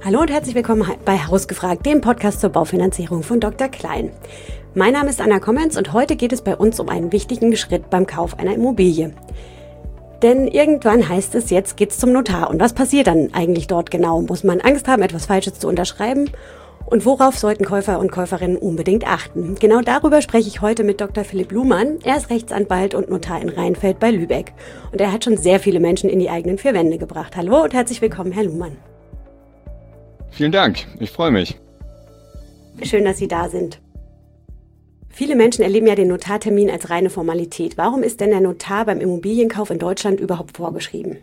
Hallo und herzlich willkommen bei Hausgefragt, dem Podcast zur Baufinanzierung von Dr. Klein. Mein Name ist Anna Kommens und heute geht es bei uns um einen wichtigen Schritt beim Kauf einer Immobilie. Denn irgendwann heißt es, jetzt geht's zum Notar. Und was passiert dann eigentlich dort genau? Muss man Angst haben, etwas Falsches zu unterschreiben? Und worauf sollten Käufer und Käuferinnen unbedingt achten? Genau darüber spreche ich heute mit Dr. Philipp Luhmann. Er ist Rechtsanwalt und Notar in Rheinfeld bei Lübeck. Und er hat schon sehr viele Menschen in die eigenen vier Wände gebracht. Hallo und herzlich willkommen, Herr Luhmann. Vielen Dank, ich freue mich. Schön, dass Sie da sind. Viele Menschen erleben ja den Notartermin als reine Formalität. Warum ist denn der Notar beim Immobilienkauf in Deutschland überhaupt vorgeschrieben?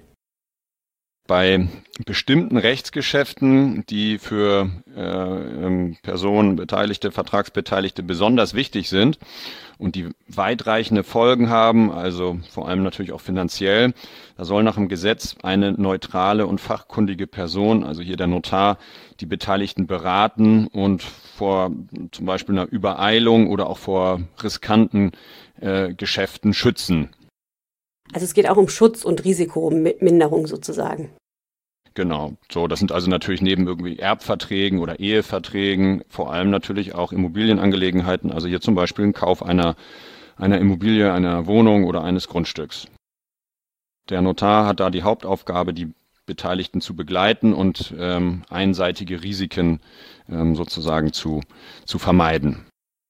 Bei bestimmten Rechtsgeschäften, die für Personen, Beteiligte, Vertragsbeteiligte besonders wichtig sind und die weitreichende Folgen haben, also vor allem natürlich auch finanziell, da soll nach dem Gesetz eine neutrale und fachkundige Person, also hier der Notar, die Beteiligten beraten und vor zum Beispiel einer Übereilung oder auch vor riskanten Geschäften schützen. Also es geht auch um Schutz und Risikominderung sozusagen. Genau, so, das sind also natürlich neben irgendwie Erbverträgen oder Eheverträgen vor allem natürlich auch Immobilienangelegenheiten, also hier zum Beispiel ein Kauf einer Immobilie, einer Wohnung oder eines Grundstücks. Der Notar hat da die Hauptaufgabe, die Beteiligten zu begleiten und einseitige Risiken sozusagen zu vermeiden.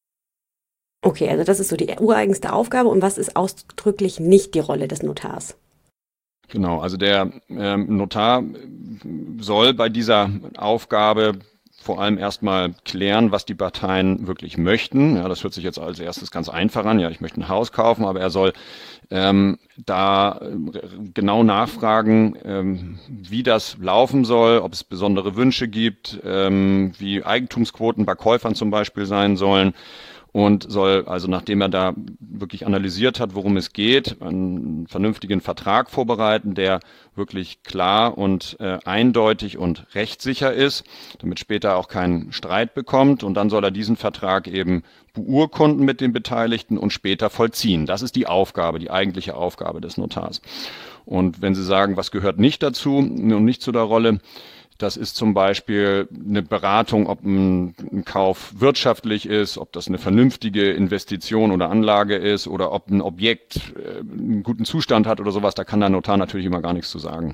Okay, also das ist so die ureigenste Aufgabe. Und was ist ausdrücklich nicht die Rolle des Notars? Genau, also der Notar soll bei dieser Aufgabe vor allem erstmal klären, was die Parteien wirklich möchten. Ja, das hört sich jetzt als erstes ganz einfach an. Ja, ich möchte ein Haus kaufen, aber er soll da genau nachfragen, wie das laufen soll, ob es besondere Wünsche gibt, wie Eigentumsquoten bei Käufern zum Beispiel sein sollen. Und soll also, nachdem er da wirklich analysiert hat, worum es geht, einen vernünftigen Vertrag vorbereiten, der wirklich klar und eindeutig und rechtssicher ist, damit später auch keinen Streit bekommt. Und dann soll er diesen Vertrag eben beurkunden mit den Beteiligten und später vollziehen. Das ist die Aufgabe, die eigentliche Aufgabe des Notars. Und wenn Sie sagen, was gehört nicht dazu und nicht zu der Rolle, das ist zum Beispiel eine Beratung, ob ein Kauf wirtschaftlich ist, ob das eine vernünftige Investition oder Anlage ist oder ob ein Objekt einen guten Zustand hat oder sowas. Da kann der Notar natürlich immer gar nichts zu sagen.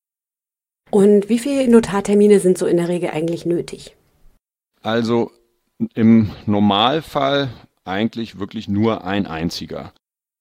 Und wie viele Notartermine sind so in der Regel eigentlich nötig? Also im Normalfall eigentlich wirklich nur ein einziger.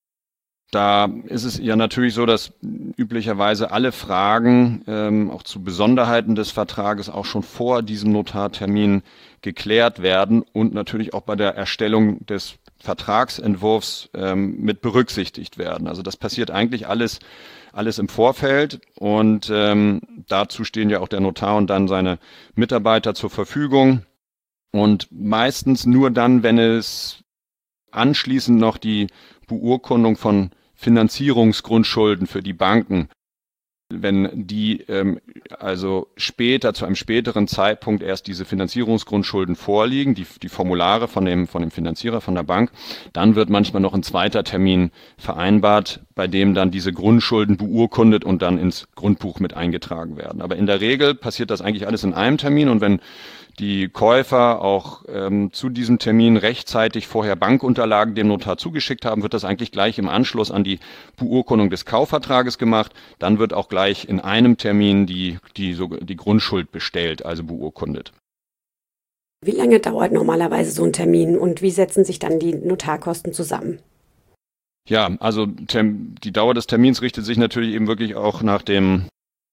Da ist es ja natürlich so, dass üblicherweise alle Fragen auch zu Besonderheiten des Vertrages auch schon vor diesem Notartermin geklärt werden und natürlich auch bei der Erstellung des Vertragsentwurfs mit berücksichtigt werden. Also das passiert eigentlich alles im Vorfeld und dazu stehen ja auch der Notar und dann seine Mitarbeiter zur Verfügung und meistens nur dann, wenn es anschließend noch die Beurkundung von Finanzierungsgrundschulden für die Banken, wenn die also später, zu einem späteren Zeitpunkt erst diese Finanzierungsgrundschulden vorliegen, die Formulare von dem Finanzierer, von der Bank, dann wird manchmal noch ein zweiter Termin vereinbart, bei dem dann diese Grundschulden beurkundet und dann ins Grundbuch mit eingetragen werden. Aber in der Regel passiert das eigentlich alles in einem Termin und wenn die Käufer auch zu diesem Termin rechtzeitig vorher Bankunterlagen dem Notar zugeschickt haben, wird das eigentlich gleich im Anschluss an die Beurkundung des Kaufvertrages gemacht. Dann wird auch gleich in einem Termin die Grundschuld bestellt, also beurkundet. Wie lange dauert normalerweise so ein Termin und wie setzen sich dann die Notarkosten zusammen? Ja, also die Dauer des Termins richtet sich natürlich eben wirklich auch nach dem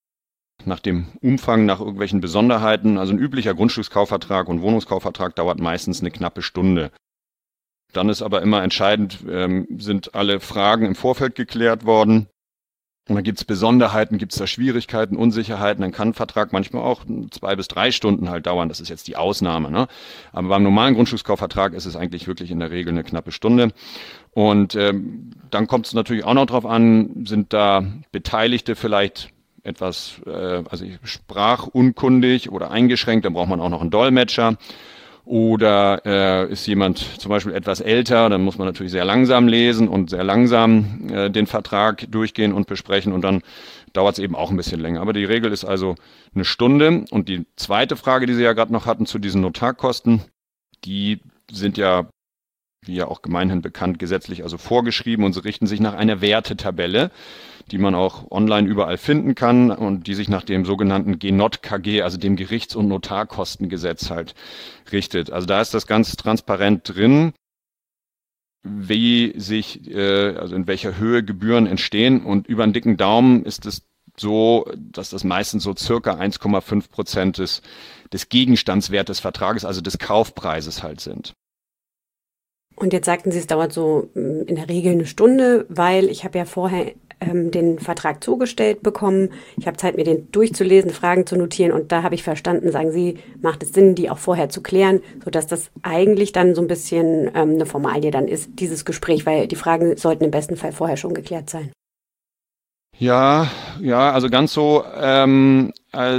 Umfang, nach irgendwelchen Besonderheiten. Also ein üblicher Grundstückskaufvertrag und Wohnungskaufvertrag dauert meistens eine knappe Stunde. Dann ist aber immer entscheidend, sind alle Fragen im Vorfeld geklärt worden. Und dann gibt es Besonderheiten, gibt es da Schwierigkeiten, Unsicherheiten, dann kann ein Vertrag manchmal auch 2 bis 3 Stunden halt dauern. Das ist jetzt die Ausnahme, ne? Aber beim normalen Grundstückskaufvertrag ist es eigentlich wirklich in der Regel eine knappe Stunde. Und dann kommt es natürlich auch noch drauf an, sind da Beteiligte vielleicht etwas sprachunkundig oder eingeschränkt, dann braucht man auch noch einen Dolmetscher. Oder ist jemand zum Beispiel etwas älter, dann muss man natürlich sehr langsam lesen und sehr langsam den Vertrag durchgehen und besprechen und dann dauert es eben auch ein bisschen länger. Aber die Regel ist also eine Stunde. Und die zweite Frage, die Sie ja gerade noch hatten zu diesen Notarkosten, die sind ja, wie ja auch gemeinhin bekannt, gesetzlich also vorgeschrieben und sie richten sich nach einer Wertetabelle, die man auch online überall finden kann und die sich nach dem sogenannten GNOT-KG, also dem Gerichts- und Notarkostengesetz halt richtet. Also da ist das ganz transparent drin, wie sich, also in welcher Höhe Gebühren entstehen, und über einen dicken Daumen ist es so, dass das meistens so circa 1,5% des Gegenstandswertes des Vertrages, also des Kaufpreises halt sind. Und jetzt sagten Sie, es dauert so in der Regel eine Stunde, weil ich habe ja vorher den Vertrag zugestellt bekommen. Ich habe Zeit, mir den durchzulesen, Fragen zu notieren, und da habe ich verstanden, sagen Sie, macht es Sinn, die auch vorher zu klären, sodass das eigentlich dann so ein bisschen eine Formalie dann ist, dieses Gespräch, weil die Fragen sollten im besten Fall vorher schon geklärt sein. Ja, also ganz so, Sie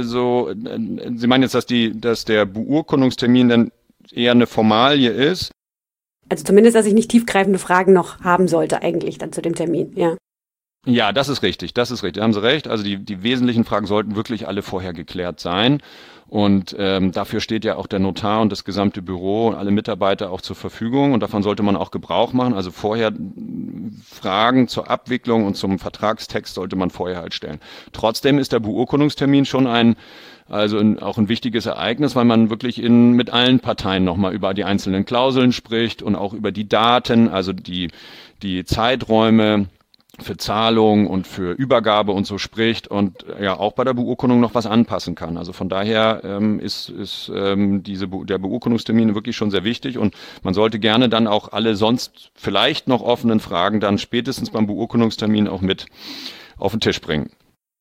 meinen jetzt, dass der Beurkundungstermin dann eher eine Formalie ist? Also zumindest, dass ich nicht tiefgreifende Fragen noch haben sollte eigentlich dann zu dem Termin, ja. Ja, das ist richtig, da haben Sie recht. Also die wesentlichen Fragen sollten wirklich alle vorher geklärt sein. Und dafür steht ja auch der Notar und das gesamte Büro und alle Mitarbeiter auch zur Verfügung. Und davon sollte man auch Gebrauch machen. Also vorher Fragen zur Abwicklung und zum Vertragstext sollte man vorher halt stellen. Trotzdem ist der Beurkundungstermin schon auch ein wichtiges Ereignis, weil man wirklich mit allen Parteien nochmal über die einzelnen Klauseln spricht und auch über die Daten, also die Zeiträume für Zahlung und für Übergabe und so spricht und ja auch bei der Beurkundung noch was anpassen kann. Also von daher ist der Beurkundungstermin wirklich schon sehr wichtig, und man sollte gerne dann auch alle sonst vielleicht noch offenen Fragen dann spätestens beim Beurkundungstermin auch mit auf den Tisch bringen.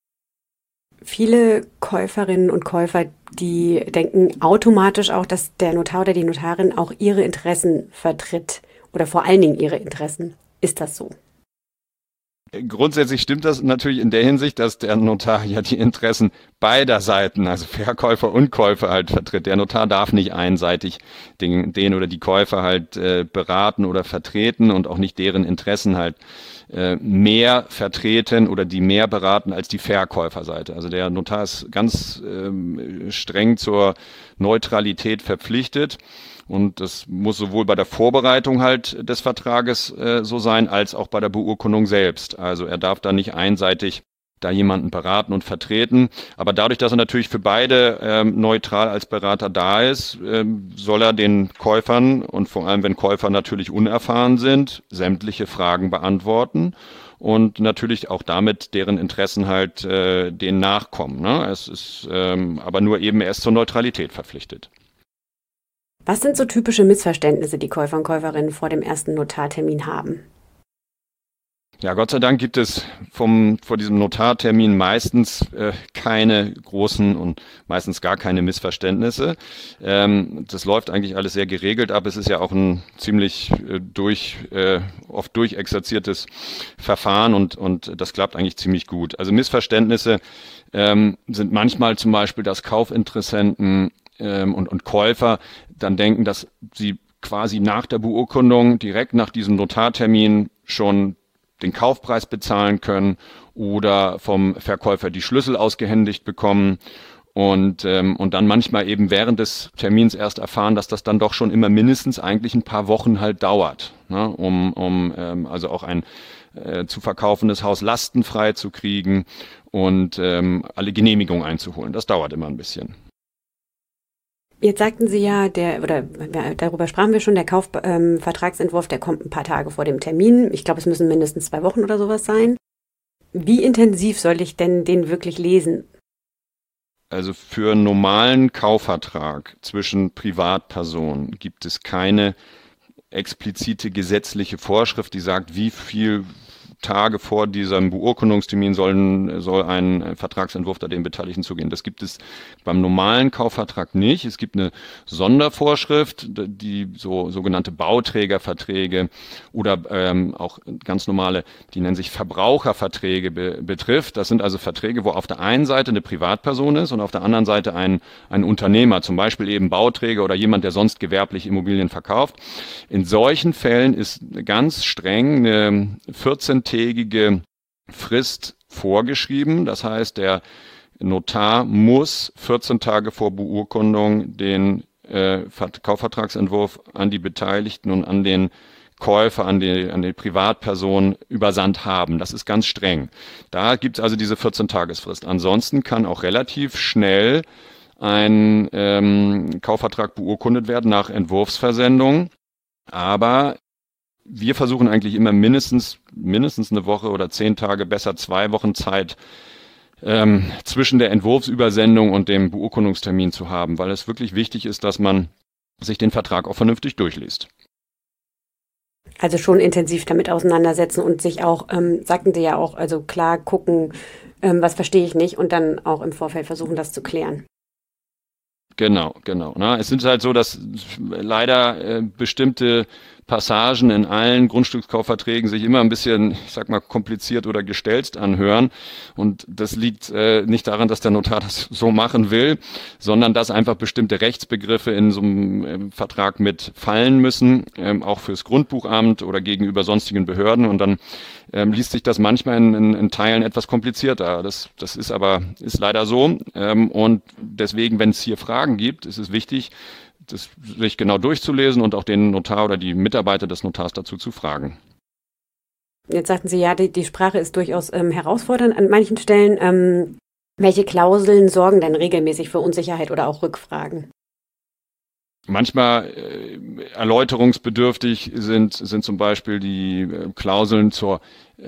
Viele Käuferinnen und Käufer, die denken automatisch auch, dass der Notar oder die Notarin auch ihre Interessen vertritt oder vor allen Dingen ihre Interessen. Ist das so? Grundsätzlich stimmt das natürlich in der Hinsicht, dass der Notar ja die Interessen beider Seiten, also Verkäufer und Käufer halt vertritt. Der Notar darf nicht einseitig den oder die Käufer halt beraten oder vertreten und auch nicht deren Interessen halt mehr vertreten oder die mehr beraten als die Verkäuferseite. Also der Notar ist ganz streng zur Neutralität verpflichtet. Und das muss sowohl bei der Vorbereitung halt des Vertrages so sein, als auch bei der Beurkundung selbst. Also er darf da nicht einseitig da jemanden beraten und vertreten. Aber dadurch, dass er natürlich für beide neutral als Berater da ist, soll er den Käufern und vor allem, wenn Käufer natürlich unerfahren sind, sämtliche Fragen beantworten und natürlich auch damit deren Interessen halt denen nachkommen. Ne? Es ist aber nur eben erst zur Neutralität verpflichtet. Was sind so typische Missverständnisse, die Käufer und Käuferinnen vor dem ersten Notartermin haben? Ja, Gott sei Dank gibt es vor diesem Notartermin meistens keine großen und meistens gar keine Missverständnisse. Das läuft eigentlich alles sehr geregelt ab. Es ist ja auch ein ziemlich oft durchexerziertes Verfahren und das klappt eigentlich ziemlich gut. Also Missverständnisse sind manchmal zum Beispiel, dass Kaufinteressenten und Käufer dann denken, dass sie quasi nach der Beurkundung, direkt nach diesem Notartermin schon den Kaufpreis bezahlen können oder vom Verkäufer die Schlüssel ausgehändigt bekommen und dann manchmal eben während des Termins erst erfahren, dass das dann doch schon immer mindestens eigentlich ein paar Wochen halt dauert, ne, um also auch ein zu verkaufendes Haus lastenfrei zu kriegen und alle Genehmigungen einzuholen. Das dauert immer ein bisschen. Jetzt sagten Sie ja, darüber sprachen wir schon, der Kaufvertragsentwurf, der kommt ein paar Tage vor dem Termin. Ich glaube, es müssen mindestens 2 Wochen oder sowas sein. Wie intensiv soll ich denn den wirklich lesen? Also für einen normalen Kaufvertrag zwischen Privatpersonen gibt es keine explizite gesetzliche Vorschrift, die sagt, wie viel Tage vor diesem Beurkundungstermin soll ein Vertragsentwurf da den Beteiligten zugehen. Das gibt es beim normalen Kaufvertrag nicht. Es gibt eine Sondervorschrift, die sogenannte Bauträgerverträge oder auch ganz normale, die nennen sich Verbraucherverträge betrifft. Das sind also Verträge, wo auf der einen Seite eine Privatperson ist und auf der anderen Seite ein Unternehmer, zum Beispiel eben Bauträger oder jemand, der sonst gewerblich Immobilien verkauft. In solchen Fällen ist ganz streng eine 14-tägige Frist vorgeschrieben. Das heißt, der Notar muss 14 Tage vor Beurkundung den Kaufvertragsentwurf an die Beteiligten und an den Käufer, an die Privatperson übersandt haben. Das ist ganz streng. Da gibt es also diese 14-Tagesfrist. Ansonsten kann auch relativ schnell ein Kaufvertrag beurkundet werden nach Entwurfsversendung. Aber wir versuchen eigentlich immer mindestens eine Woche oder 10 Tage, besser 2 Wochen Zeit zwischen der Entwurfsübersendung und dem Beurkundungstermin zu haben, weil es wirklich wichtig ist, dass man sich den Vertrag auch vernünftig durchliest. Also schon intensiv damit auseinandersetzen und sich auch, sagten Sie ja auch, also klar gucken, was verstehe ich nicht und dann auch im Vorfeld versuchen, das zu klären. Genau. Es ist halt so, dass leider bestimmte Passagen in allen Grundstückskaufverträgen sich immer ein bisschen, ich sag mal, kompliziert oder gestelzt anhören. Und das liegt nicht daran, dass der Notar das so machen will, sondern dass einfach bestimmte Rechtsbegriffe in so einem Vertrag mit fallen müssen, auch fürs Grundbuchamt oder gegenüber sonstigen Behörden. Und dann liest sich das manchmal in Teilen etwas komplizierter. Das ist leider so. Und deswegen, wenn es hier Fragen gibt, ist es wichtig, das sich genau durchzulesen und auch den Notar oder die Mitarbeiter des Notars dazu zu fragen. Jetzt sagten Sie ja, die Sprache ist durchaus herausfordernd an manchen Stellen. Welche Klauseln sorgen denn regelmäßig für Unsicherheit oder auch Rückfragen? Manchmal erläuterungsbedürftig sind zum Beispiel die Klauseln zur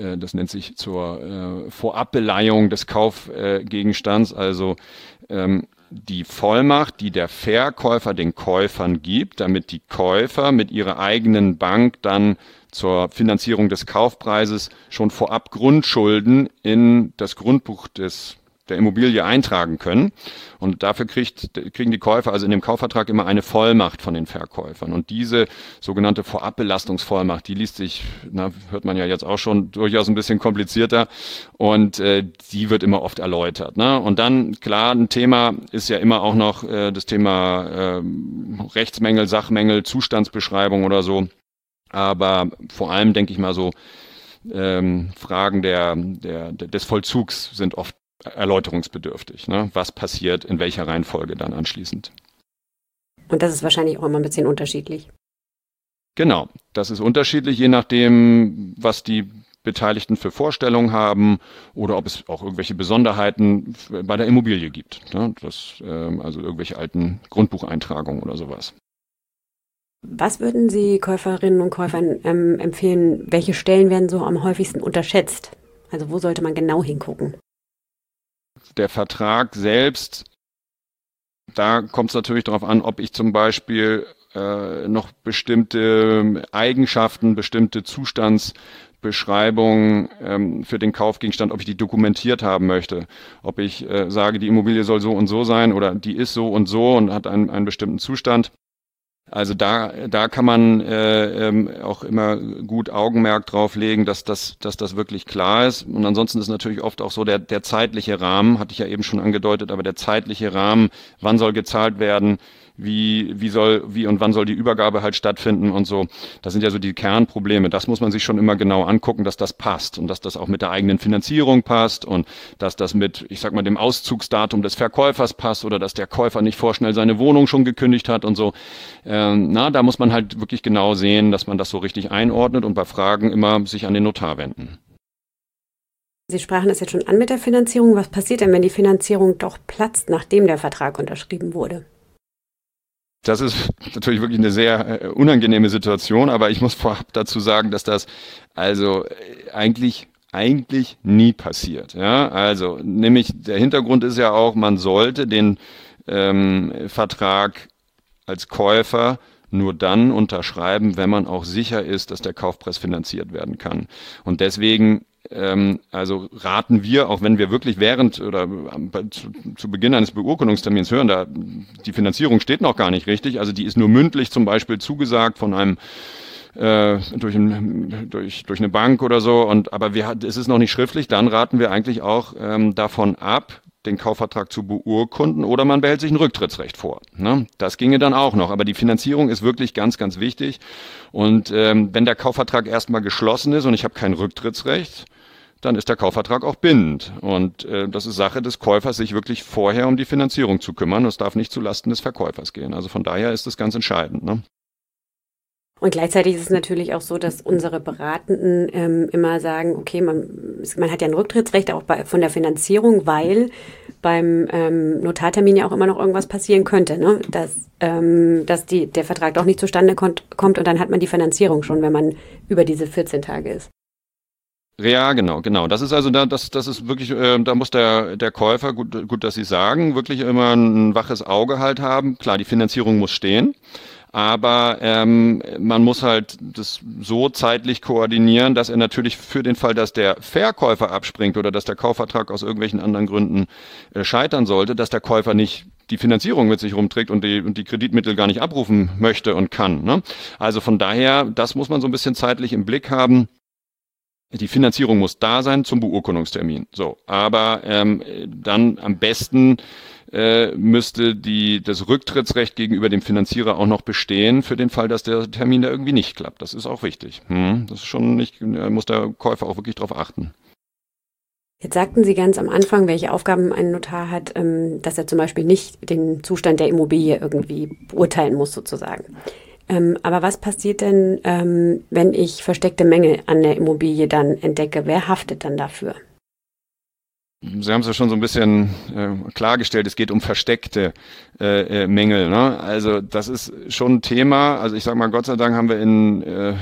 Vorabbeleihung des Kaufgegenstands, also die Vollmacht, die der Verkäufer den Käufern gibt, damit die Käufer mit ihrer eigenen Bank dann zur Finanzierung des Kaufpreises schon vorab Grundschulden in das Grundbuch der Immobilie eintragen können. Und dafür kriegen die Käufer also in dem Kaufvertrag immer eine Vollmacht von den Verkäufern. Und diese sogenannte Vorabbelastungsvollmacht, die liest sich, hört man ja jetzt auch schon, durchaus ein bisschen komplizierter. Und die wird immer oft erläutert. Und dann, klar, ein Thema ist ja immer auch noch das Thema Rechtsmängel, Sachmängel, Zustandsbeschreibung oder so. Aber vor allem, denke ich mal, so Fragen des Vollzugs sind oft erläuterungsbedürftig. Was passiert in welcher Reihenfolge dann anschließend. Und das ist wahrscheinlich auch immer ein bisschen unterschiedlich. Genau, das ist unterschiedlich, je nachdem, was die Beteiligten für Vorstellungen haben oder ob es auch irgendwelche Besonderheiten bei der Immobilie gibt. Also irgendwelche alten Grundbucheintragungen oder sowas. Was würden Sie Käuferinnen und Käufern empfehlen? Welche Stellen werden so am häufigsten unterschätzt? Also wo sollte man genau hingucken? Der Vertrag selbst, da kommt es natürlich darauf an, ob ich zum Beispiel noch bestimmte Eigenschaften, bestimmte Zustandsbeschreibungen für den Kaufgegenstand, ob ich die dokumentiert haben möchte. Ob ich sage, die Immobilie soll so und so sein oder die ist so und hat einen bestimmten Zustand. Also da kann man auch immer gut Augenmerk drauf legen, dass das wirklich klar ist. Und ansonsten ist natürlich oft auch so der zeitliche Rahmen, hatte ich ja eben schon angedeutet, aber der zeitliche Rahmen, wann soll gezahlt werden, wie und wann soll die Übergabe halt stattfinden und so. Das sind ja so die Kernprobleme. Das muss man sich schon immer genau angucken, dass das passt und dass das auch mit der eigenen Finanzierung passt und dass das mit, ich sag mal, dem Auszugsdatum des Verkäufers passt oder dass der Käufer nicht vorschnell seine Wohnung schon gekündigt hat und so. Da muss man halt wirklich genau sehen, dass man das so richtig einordnet und bei Fragen immer sich an den Notar wenden. Sie sprachen es jetzt schon an mit der Finanzierung. Was passiert denn, wenn die Finanzierung doch platzt, nachdem der Vertrag unterschrieben wurde? Das ist natürlich wirklich eine sehr unangenehme Situation, aber ich muss vorab dazu sagen, dass das also eigentlich nie passiert. Ja? Also nämlich der Hintergrund ist ja auch, man sollte den Vertrag als Käufer nur dann unterschreiben, wenn man auch sicher ist, dass der Kaufpreis finanziert werden kann. Und deswegen also raten wir, auch wenn wir wirklich während oder zu Beginn eines Beurkundungstermins hören, da die Finanzierung steht noch gar nicht richtig, also die ist nur mündlich zum Beispiel zugesagt von einem durch eine Bank oder so, aber es ist noch nicht schriftlich, dann raten wir eigentlich auch davon ab, den Kaufvertrag zu beurkunden oder man behält sich ein Rücktrittsrecht vor. Ne? Das ginge dann auch noch, aber die Finanzierung ist wirklich ganz, ganz wichtig. Und wenn der Kaufvertrag erstmal geschlossen ist und ich habe kein Rücktrittsrecht, dann ist der Kaufvertrag auch bindend. Und das ist Sache des Käufers, sich wirklich vorher um die Finanzierung zu kümmern. Das darf nicht zulasten des Verkäufers gehen. Also von daher ist das ganz entscheidend. Ne? Und gleichzeitig ist es natürlich auch so, dass unsere Beratenden immer sagen, okay, man hat ja ein Rücktrittsrecht auch von der Finanzierung, weil beim Notartermin ja auch immer noch irgendwas passieren könnte, ne? Dass der Vertrag doch nicht zustande kommt und dann hat man die Finanzierung schon, wenn man über diese 14 Tage ist. Ja, genau. Das ist also das ist wirklich, da muss der Käufer, gut, dass Sie sagen, wirklich immer ein waches Auge halt haben. Klar, die Finanzierung muss stehen. Aber man muss halt das so zeitlich koordinieren, dass er natürlich für den Fall, dass der Verkäufer abspringt oder dass der Kaufvertrag aus irgendwelchen anderen Gründen scheitern sollte, dass der Käufer nicht die Finanzierung mit sich rumträgt und die Kreditmittel gar nicht abrufen möchte und kann. Ne? Also von daher, das muss man so ein bisschen zeitlich im Blick haben. Die Finanzierung muss da sein zum Beurkundungstermin. So, aber dann am besten müsste das Rücktrittsrecht gegenüber dem Finanzierer auch noch bestehen für den Fall, dass der Termin da irgendwie nicht klappt. Das ist auch wichtig. Das ist schon nicht, muss der Käufer auch wirklich darauf achten. Jetzt sagten Sie ganz am Anfang, welche Aufgaben ein Notar hat, dass er zum Beispiel nicht den Zustand der Immobilie irgendwie beurteilen muss sozusagen. Aber was passiert denn, wenn ich versteckte Mängel an der Immobilie dann entdecke? Wer haftet dann dafür? Sie haben es ja schon so ein bisschen klargestellt, es geht um versteckte Mängel. Ne? Also das ist schon ein Thema. Also ich sage mal, Gott sei Dank haben wir in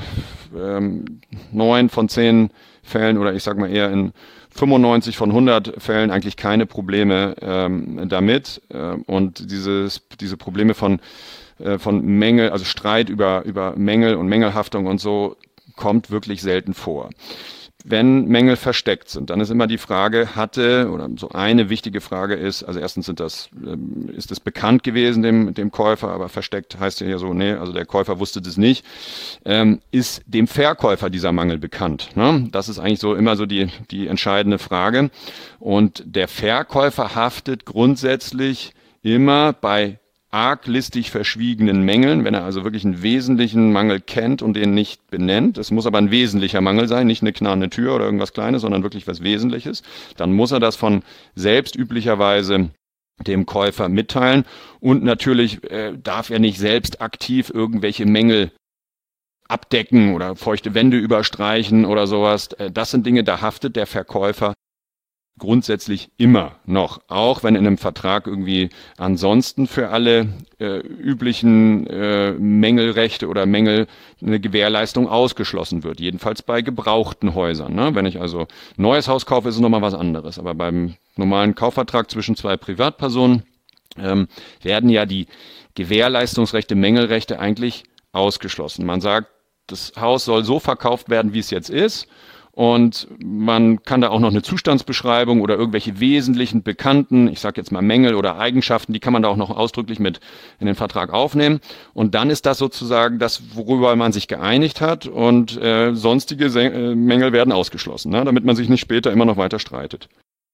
9 von 10 Fällen oder ich sage mal eher in 95 von 100 Fällen eigentlich keine Probleme damit. Und diese Probleme von Mängel, also Streit über Mängel und Mängelhaftung und so, kommt wirklich selten vor. Wenn Mängel versteckt sind, dann ist immer die Frage, oder so eine wichtige Frage ist, also erstens ist es bekannt gewesen dem Käufer, aber versteckt heißt ja so, nee, also der Käufer wusste das nicht, ist dem Verkäufer dieser Mangel bekannt, ne? Das ist eigentlich so immer so die entscheidende Frage. Und der Verkäufer haftet grundsätzlich immer bei arglistig verschwiegenen Mängeln, wenn er also wirklich einen wesentlichen Mangel kennt und den nicht benennt. Es muss aber ein wesentlicher Mangel sein, nicht eine knarrende Tür oder irgendwas Kleines, sondern wirklich was Wesentliches. Dann muss er das von selbst üblicherweise dem Käufer mitteilen und natürlich darf er nicht selbst aktiv irgendwelche Mängel abdecken oder feuchte Wände überstreichen oder sowas. Das sind Dinge, da haftet der Verkäufer grundsätzlich immer noch, auch wenn in einem Vertrag irgendwie ansonsten für alle üblichen Mängelrechte oder Mängel eine Gewährleistung ausgeschlossen wird. Jedenfalls bei gebrauchten Häusern. Ne? Wenn ich also ein neues Haus kaufe, ist es nochmal was anderes. Aber beim normalen Kaufvertrag zwischen zwei Privatpersonen werden ja die Gewährleistungsrechte, Mängelrechte eigentlich ausgeschlossen. Man sagt, das Haus soll so verkauft werden, wie es jetzt ist. Und man kann da auch noch eine Zustandsbeschreibung oder irgendwelche wesentlichen bekannten, ich sage jetzt mal Mängel oder Eigenschaften, die kann man da auch noch ausdrücklich mit in den Vertrag aufnehmen. Und dann ist das sozusagen das, worüber man sich geeinigt hat und sonstige Mängel werden ausgeschlossen, ne, damit man sich nicht später immer noch weiter streitet.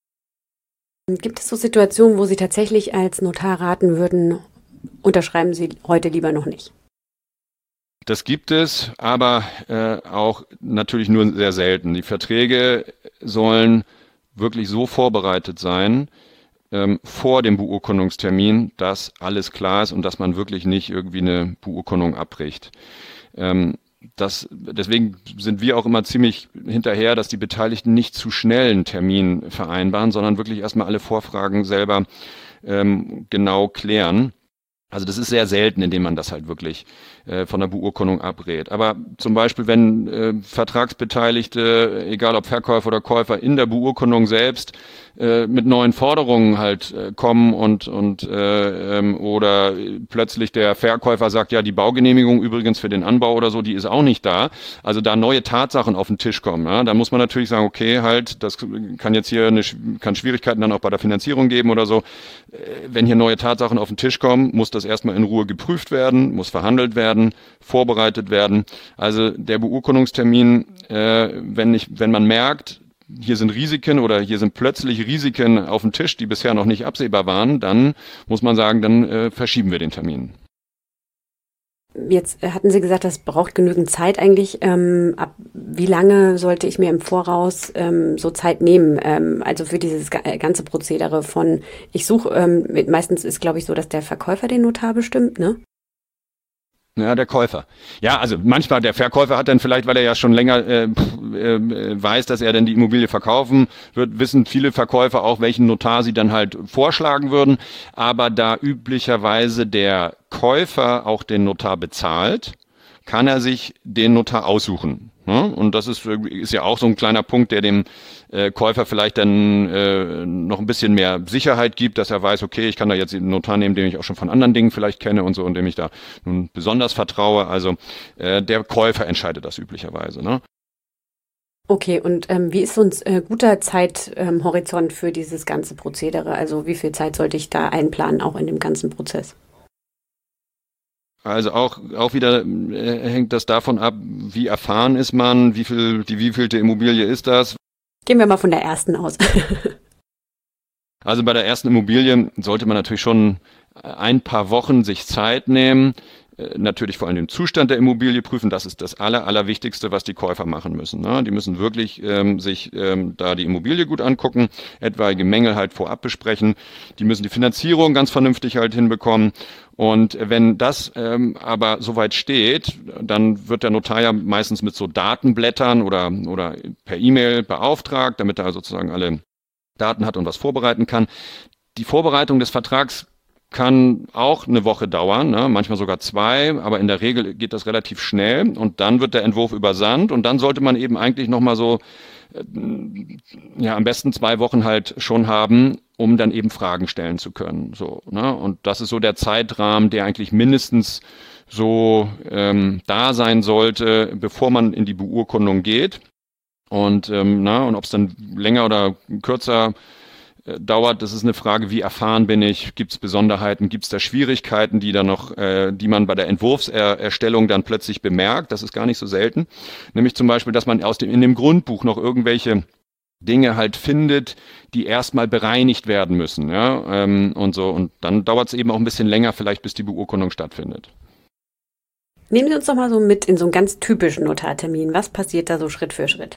Gibt es so Situationen, wo Sie tatsächlich als Notar raten würden, unterschreiben Sie heute lieber noch nicht? Das gibt es, aber auch natürlich nur sehr selten. Die Verträge sollen wirklich so vorbereitet sein vor dem Beurkundungstermin, dass alles klar ist und dass man wirklich nicht irgendwie eine Beurkundung abbricht. Deswegen sind wir auch immer ziemlich hinterher, dass die Beteiligten nicht zu schnell einen Termin vereinbaren, sondern wirklich erstmal alle Vorfragen selber genau klären. Also das ist sehr selten, indem man das halt wirklich von der Beurkundung abrät. Aber zum Beispiel, wenn Vertragsbeteiligte, egal ob Verkäufer oder Käufer, in der Beurkundung selbst mit neuen Forderungen halt kommen und oder plötzlich der Verkäufer sagt, ja, die Baugenehmigung übrigens für den Anbau oder so, die ist auch nicht da. Also da neue Tatsachen auf den Tisch kommen. Ja, da muss man natürlich sagen, okay, halt, das kann jetzt hier kann Schwierigkeiten dann auch bei der Finanzierung geben oder so. Wenn hier neue Tatsachen auf den Tisch kommen, muss das erstmal in Ruhe geprüft werden, muss verhandelt werden, vorbereitet werden. Also der Beurkundungstermin, wenn man merkt, hier sind Risiken oder hier sind plötzlich Risiken auf dem Tisch, die bisher noch nicht absehbar waren, dann muss man sagen, dann verschieben wir den Termin. Jetzt hatten Sie gesagt, das braucht genügend Zeit eigentlich. Ab wie lange sollte ich mir im Voraus so Zeit nehmen? Also für dieses ganze Prozedere von, ich suche, meistens ist, glaube ich, so, dass der Verkäufer den Notar bestimmt, ne? Ja, der Käufer. Ja, also manchmal der Verkäufer hat dann vielleicht, weil er ja schon länger weiß, dass er dann die Immobilie verkaufen wird, wissen viele Verkäufer auch, welchen Notar sie dann halt vorschlagen würden. Aber da üblicherweise der Käufer auch den Notar bezahlt, kann er sich den Notar aussuchen. Und das ist ja auch so ein kleiner Punkt, der dem Käufer vielleicht dann noch ein bisschen mehr Sicherheit gibt, dass er weiß, okay, ich kann da jetzt den Notar nehmen, den ich auch schon von anderen Dingen vielleicht kenne und so, und dem ich da nun besonders vertraue. Also der Käufer entscheidet das üblicherweise. Ne? Okay, und wie ist so ein guter Zeithorizont für dieses ganze Prozedere? Also wie viel Zeit sollte ich da einplanen, auch in dem ganzen Prozess? Also auch wieder hängt das davon ab, wie erfahren ist man, die wievielte Immobilie ist das. Gehen wir mal von der ersten aus. Also bei der ersten Immobilie sollte man natürlich schon ein paar Wochen sich Zeit nehmen, natürlich vor allem den Zustand der Immobilie prüfen. Das ist das Allerwichtigste, was die Käufer machen müssen. Ne? Die müssen wirklich sich da die Immobilie gut angucken, etwaige Mängel halt vorab besprechen. Die müssen die Finanzierung ganz vernünftig halt hinbekommen. Und wenn das aber soweit steht, dann wird der Notar ja meistens mit so Datenblättern oder per E-Mail beauftragt, damit er sozusagen alle Daten hat und was vorbereiten kann. Die Vorbereitung des Vertrags kann auch eine Woche dauern, ne? Manchmal sogar 2, aber in der Regel geht das relativ schnell, und dann wird der Entwurf übersandt, und dann sollte man eben eigentlich nochmal so, am besten 2 Wochen halt schon haben, um dann eben Fragen stellen zu können. So, ne? Und das ist so der Zeitrahmen, der eigentlich mindestens so da sein sollte, bevor man in die Beurkundung geht. Und ob es dann länger oder kürzer dauert, das ist eine Frage, wie erfahren bin ich, gibt es Besonderheiten, gibt es da Schwierigkeiten, die man bei der Entwurfserstellung dann plötzlich bemerkt. Das ist gar nicht so selten. Nämlich zum Beispiel, dass man in dem Grundbuch noch irgendwelche Dinge halt findet, die erstmal bereinigt werden müssen. Ja, und so. Und dann dauert es eben auch ein bisschen länger, vielleicht bis die Beurkundung stattfindet. Nehmen Sie uns doch mal so mit in so einen ganz typischen Notartermin. Was passiert da so Schritt für Schritt?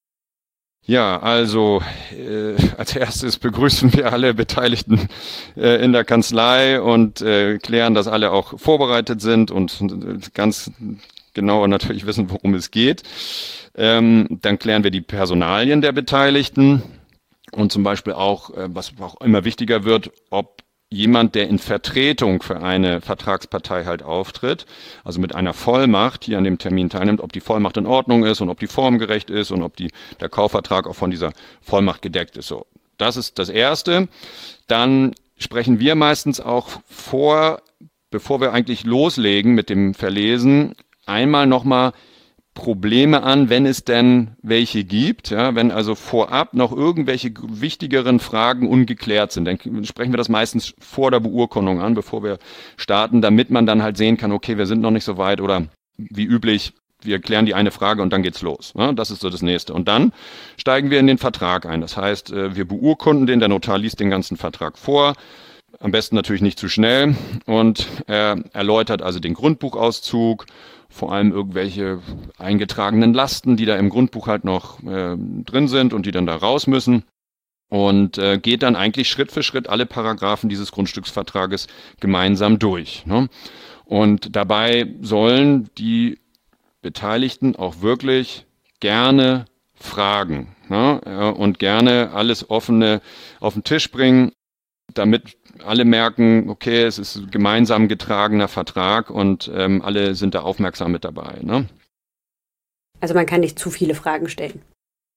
Ja, also als erstes begrüßen wir alle Beteiligten in der Kanzlei und klären, dass alle auch vorbereitet sind und ganz genau natürlich wissen, worum es geht. Dann klären wir die Personalien der Beteiligten und zum Beispiel auch, was auch immer wichtiger wird, ob jemand, der in Vertretung für eine Vertragspartei halt auftritt, also mit einer Vollmacht hier an dem Termin teilnimmt, ob die Vollmacht in Ordnung ist und ob die formgerecht ist und ob der Kaufvertrag auch von dieser Vollmacht gedeckt ist. So, das ist das Erste. Dann sprechen wir meistens auch bevor wir eigentlich loslegen mit dem Verlesen, einmal nochmal Probleme an, wenn es denn welche gibt, ja, wenn also vorab noch irgendwelche wichtigeren Fragen ungeklärt sind, dann sprechen wir das meistens vor der Beurkundung an, bevor wir starten, damit man dann halt sehen kann, okay, wir sind noch nicht so weit, oder wie üblich, wir klären die eine Frage und dann geht's los. Ne? Das ist so das Nächste. Und dann steigen wir in den Vertrag ein. Das heißt, wir beurkunden den, der Notar liest den ganzen Vertrag vor, am besten natürlich nicht zu schnell, und erläutert also den Grundbuchauszug, vor allem irgendwelche eingetragenen Lasten, die da im Grundbuch halt noch drin sind und die dann da raus müssen, und geht dann eigentlich Schritt für Schritt alle Paragraphen dieses Grundstücksvertrages gemeinsam durch. Ne? Und dabei sollen die Beteiligten auch wirklich gerne fragen, ne? Und gerne alles Offene auf den Tisch bringen, damit alle merken, okay, es ist ein gemeinsam getragener Vertrag, und alle sind da aufmerksam mit dabei. Ne? Also man kann nicht zu viele Fragen stellen.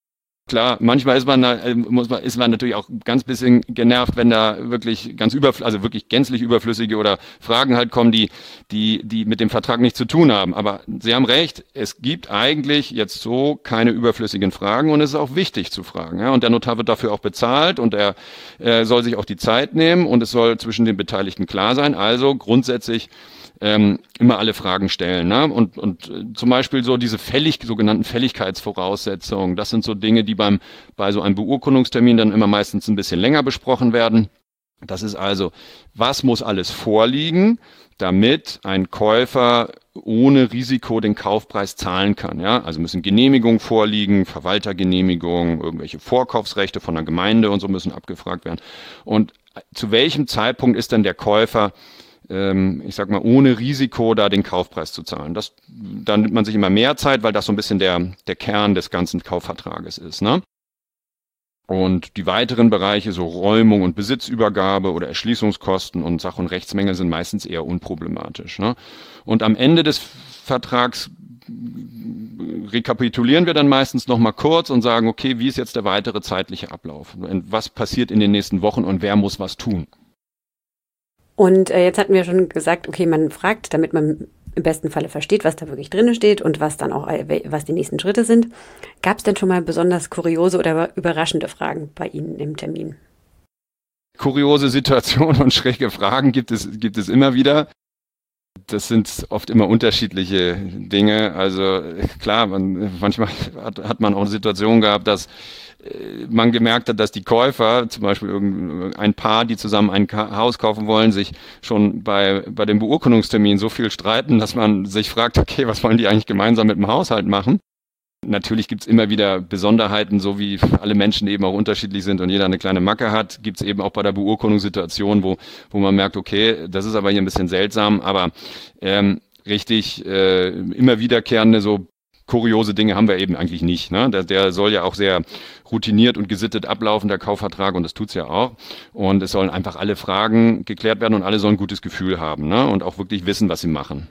Klar, manchmal ist man natürlich auch ganz bisschen genervt, wenn da wirklich also wirklich gänzlich überflüssige oder Fragen halt kommen, die mit dem Vertrag nichts zu tun haben. Aber Sie haben recht, es gibt eigentlich jetzt so keine überflüssigen Fragen und es ist auch wichtig zu fragen. Ja? Und der Notar wird dafür auch bezahlt und er soll sich auch die Zeit nehmen und es soll zwischen den Beteiligten klar sein. Also grundsätzlich immer alle Fragen stellen. Ne? Und zum Beispiel so diese sogenannten Fälligkeitsvoraussetzungen, das sind so Dinge, die bei so einem Beurkundungstermin dann immer meistens ein bisschen länger besprochen werden. Das ist also, was muss alles vorliegen, damit ein Käufer ohne Risiko den Kaufpreis zahlen kann. Ja? Also müssen Genehmigungen vorliegen, Verwaltergenehmigungen, irgendwelche Vorkaufsrechte von der Gemeinde und so müssen abgefragt werden. Und zu welchem Zeitpunkt ist denn der Käufer ich sag mal, ohne Risiko da den Kaufpreis zu zahlen. Da nimmt man sich immer mehr Zeit, weil das so ein bisschen der Kern des ganzen Kaufvertrages ist. Ne? Und die weiteren Bereiche, so Räumung und Besitzübergabe oder Erschließungskosten und Sach- und Rechtsmängel sind meistens eher unproblematisch. Ne? Und am Ende des Vertrags rekapitulieren wir dann meistens nochmal kurz und sagen, okay, wie ist jetzt der weitere zeitliche Ablauf? Was passiert in den nächsten Wochen und wer muss was tun? Und jetzt hatten wir schon gesagt, okay, man fragt, damit man im besten Falle versteht, was da wirklich drin steht und was dann auch, was die nächsten Schritte sind. Gab es denn schon mal besonders kuriose oder überraschende Fragen bei Ihnen im Termin? Kuriose Situationen und schräge Fragen gibt es immer wieder. Das sind oft immer unterschiedliche Dinge. Also klar, manchmal hat man auch Situationen gehabt, dass man gemerkt hat, dass die Käufer, zum Beispiel ein Paar, die zusammen ein Haus kaufen wollen, sich schon bei dem Beurkundungstermin so viel streiten, dass man sich fragt, okay, was wollen die eigentlich gemeinsam mit dem Haushalt machen? Natürlich gibt's immer wieder Besonderheiten, so wie alle Menschen eben auch unterschiedlich sind und jeder eine kleine Macke hat, gibt's eben auch bei der Beurkundungssituation, wo man merkt, okay, das ist aber hier ein bisschen seltsam, aber richtig immer wiederkehrende so kuriose Dinge haben wir eben eigentlich nicht. Ne? Der soll ja auch sehr routiniert und gesittet ablaufen, der Kaufvertrag, und das tut's ja auch. Und es sollen einfach alle Fragen geklärt werden und alle sollen ein gutes Gefühl haben, ne? Und auch wirklich wissen, was sie machen.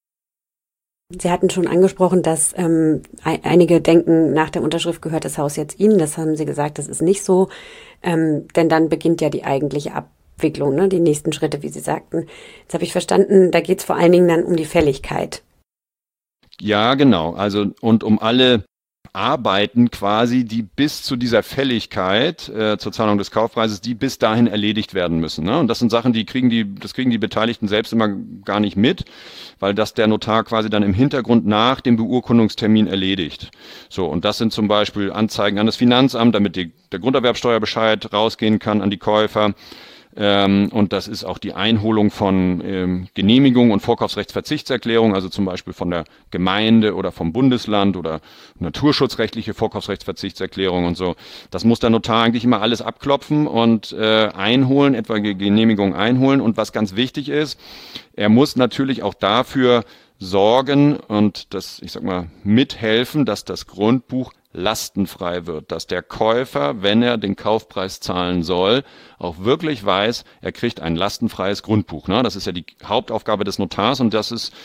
Sie hatten schon angesprochen, dass einige denken, nach der Unterschrift gehört das Haus jetzt Ihnen. Das haben Sie gesagt, das ist nicht so. Denn dann beginnt ja die eigentliche Abwicklung, ne? Die nächsten Schritte, wie Sie sagten. Jetzt habe ich verstanden, da geht es vor allen Dingen dann um die Fälligkeit. Ja, genau. Also und um alle Arbeiten quasi, die bis zu dieser Fälligkeit zur Zahlung des Kaufpreises, die bis dahin erledigt werden müssen. Ne? Und das sind Sachen, das kriegen die Beteiligten selbst immer gar nicht mit, weil das der Notar quasi dann im Hintergrund nach dem Beurkundungstermin erledigt. So, und das sind zum Beispiel Anzeigen an das Finanzamt, damit der Grunderwerbsteuerbescheid rausgehen kann an die Käufer. Und das ist auch die Einholung von Genehmigung und Vorkaufsrechtsverzichtserklärung, also zum Beispiel von der Gemeinde oder vom Bundesland oder naturschutzrechtliche Vorkaufsrechtsverzichtserklärung und so. Das muss der Notar eigentlich immer alles abklopfen und einholen, etwaige Genehmigung einholen. Und was ganz wichtig ist, er muss natürlich auch dafür sorgen und ich sag mal, mithelfen, dass das Grundbuch lastenfrei wird, dass der Käufer, wenn er den Kaufpreis zahlen soll, auch wirklich weiß, er kriegt ein lastenfreies Grundbuch. Ne? Das ist ja die Hauptaufgabe des Notars und das ist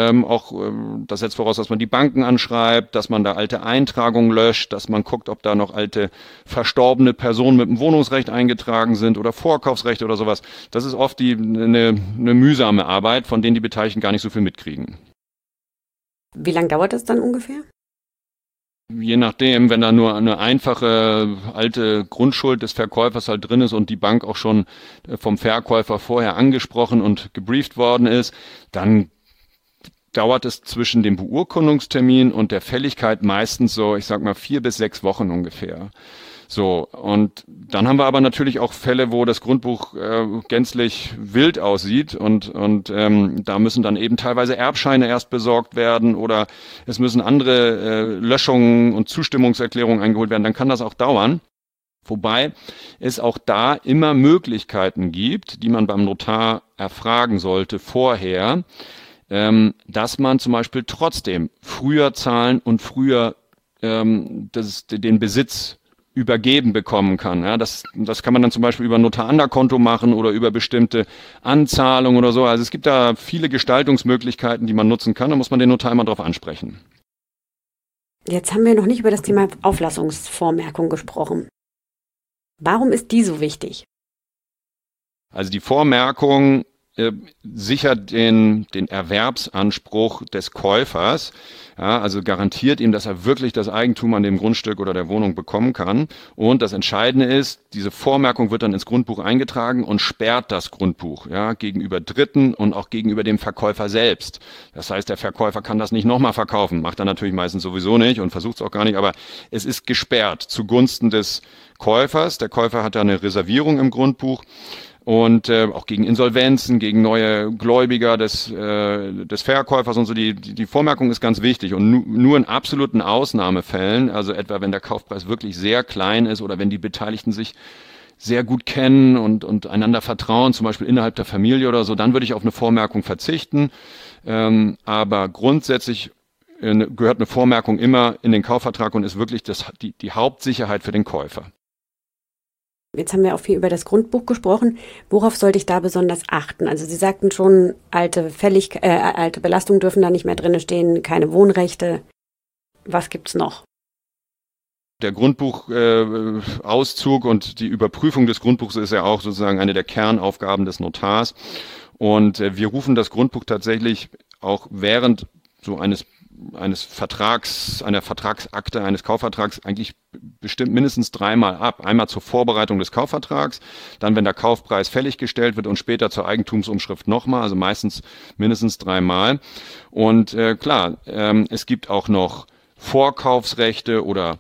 das setzt voraus, dass man die Banken anschreibt, dass man da alte Eintragungen löscht, dass man guckt, ob da noch alte verstorbene Personen mit dem Wohnungsrecht eingetragen sind oder Vorkaufsrechte oder sowas. Das ist oft eine mühsame Arbeit, von denen die Beteiligten gar nicht so viel mitkriegen. Wie lange dauert das dann ungefähr? Je nachdem, wenn da nur eine einfache alte Grundschuld des Verkäufers halt drin ist und die Bank auch schon vom Verkäufer vorher angesprochen und gebrieft worden ist, dann dauert es zwischen dem Beurkundungstermin und der Fälligkeit meistens so, ich sag mal 4 bis 6 Wochen ungefähr. So, und dann haben wir aber natürlich auch Fälle, wo das Grundbuch gänzlich wild aussieht und da müssen dann eben teilweise Erbscheine erst besorgt werden oder es müssen andere Löschungen und Zustimmungserklärungen eingeholt werden, dann kann das auch dauern. Wobei es auch da immer Möglichkeiten gibt, die man beim Notar erfragen sollte vorher, dass man zum Beispiel trotzdem früher zahlen und früher den Besitz übergeben bekommen kann. Ja, das kann man dann zum Beispiel über ein Notar-Anderkonto machen oder über bestimmte Anzahlungen oder so. Also es gibt da viele Gestaltungsmöglichkeiten, die man nutzen kann. Da muss man den Notar immer drauf ansprechen. Jetzt haben wir noch nicht über das Thema Auflassungsvormerkung gesprochen. Warum ist die so wichtig? Also die Vormerkung sichert den Erwerbsanspruch des Käufers, ja, also garantiert ihm, dass er wirklich das Eigentum an dem Grundstück oder der Wohnung bekommen kann. Und das Entscheidende ist, diese Vormerkung wird dann ins Grundbuch eingetragen und sperrt das Grundbuch, ja, gegenüber Dritten und auch gegenüber dem Verkäufer selbst. Das heißt, der Verkäufer kann das nicht nochmal verkaufen, macht er natürlich meistens sowieso nicht und versucht es auch gar nicht, aber es ist gesperrt zugunsten des Käufers. Der Käufer hat da eine Reservierung im Grundbuch. Und auch gegen Insolvenzen, gegen neue Gläubiger des Verkäufers und so. Die Vormerkung ist ganz wichtig. Und nur in absoluten Ausnahmefällen, also etwa wenn der Kaufpreis wirklich sehr klein ist oder wenn die Beteiligten sich sehr gut kennen und einander vertrauen, zum Beispiel innerhalb der Familie oder so, dann würde ich auf eine Vormerkung verzichten. Aber grundsätzlich gehört eine Vormerkung immer in den Kaufvertrag und ist wirklich die Hauptsicherheit für den Käufer. Jetzt haben wir auch viel über das Grundbuch gesprochen. Worauf sollte ich da besonders achten? Also Sie sagten schon, alte Belastungen dürfen da nicht mehr drin stehen, keine Wohnrechte. Was gibt's noch? Der Grundbuchauszug und die Überprüfung des Grundbuchs ist ja auch sozusagen eine der Kernaufgaben des Notars. Und wir rufen das Grundbuch tatsächlich auch während so einer Vertragsakte, eines Kaufvertrags eigentlich bestimmt mindestens 3-mal ab. Einmal zur Vorbereitung des Kaufvertrags, dann wenn der Kaufpreis fälliggestellt wird und später zur Eigentumsumschrift nochmal, also meistens mindestens 3-mal. Und es gibt auch noch Vorkaufsrechte oder